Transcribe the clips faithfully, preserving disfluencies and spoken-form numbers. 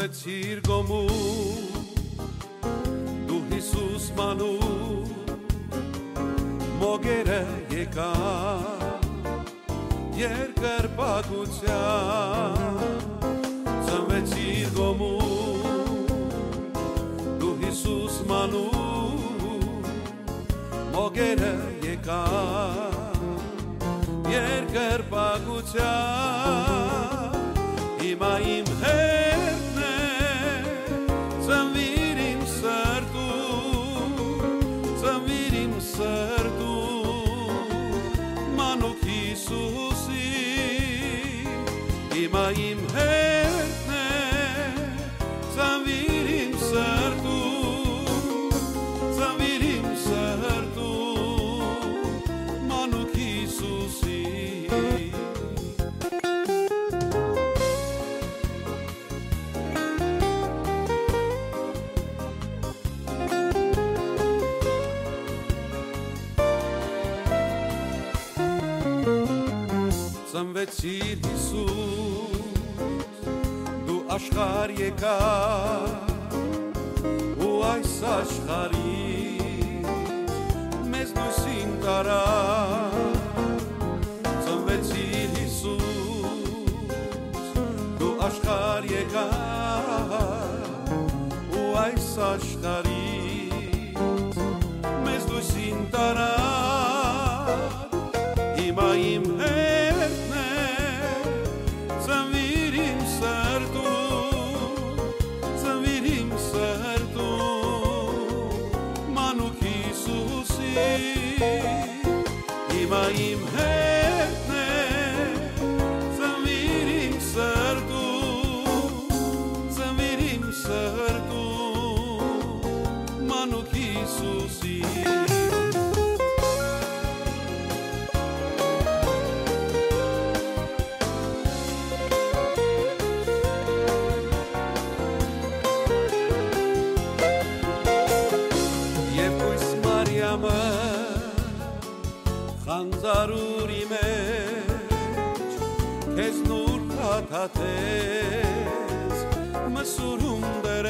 Cirgomu Du Isus manu Mogere եկա երկրպագության Ծնվեցիր գոմում Դու Հիսուս մանու Մոգերը եկա երկրպագության Հիմա իմ հետն է ծնվիր իմ սրտում Ծնվիր իմ սրտում Մանուկ Հիսուսի Հիմա իմ հետն է ծնվիր իմ սրտում Ծնվիր իմ սրտում Մանուկ Հիսուսի Ծնվեցիր Հիսուս, դու աշխարհ եկար ու այս աշխարհից մեզ լույսին տարար Ծնվեցիր Հիսուս, դու աշխարհ եկար ու այս աշխարհից մեզ լույսին տարար Հիմա իմ հետն է ծնվիր իմ սրտում Ծնվիր իմ սրտում Մանուկ Հիսուսի Հիմա իմ հետն է ծնվիր իմ սրտում Ծնվիր իմ սրտում Մանուկ Հիսուսի Խանձարուրի մեջ քեզ նուր փաթաթեց մսուրում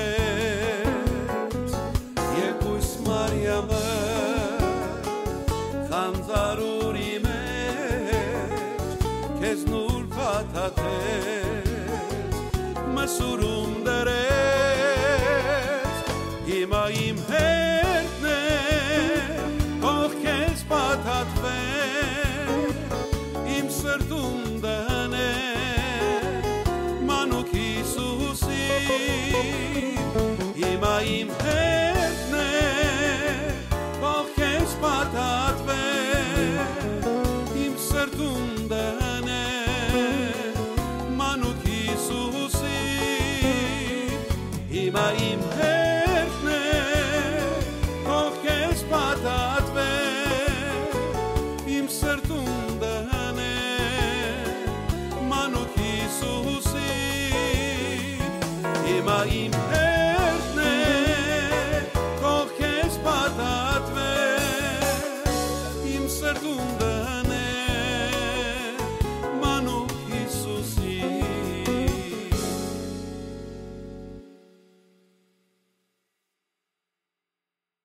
դրեց Երկույս Մարիամը խանձարուրի մեջ քեզ նուր փաթաթեց մսուրում դրեց Հիմա իմ հետն է թող քեզ փաթաթվե Իմ սրտում դնե Մանուկ Հիսուսի Հիմա իմ հետն է թող քեզ փաթաթվե Իմ սրտում դնե Մանուկ Հիսուսի Հիմա իմ հետն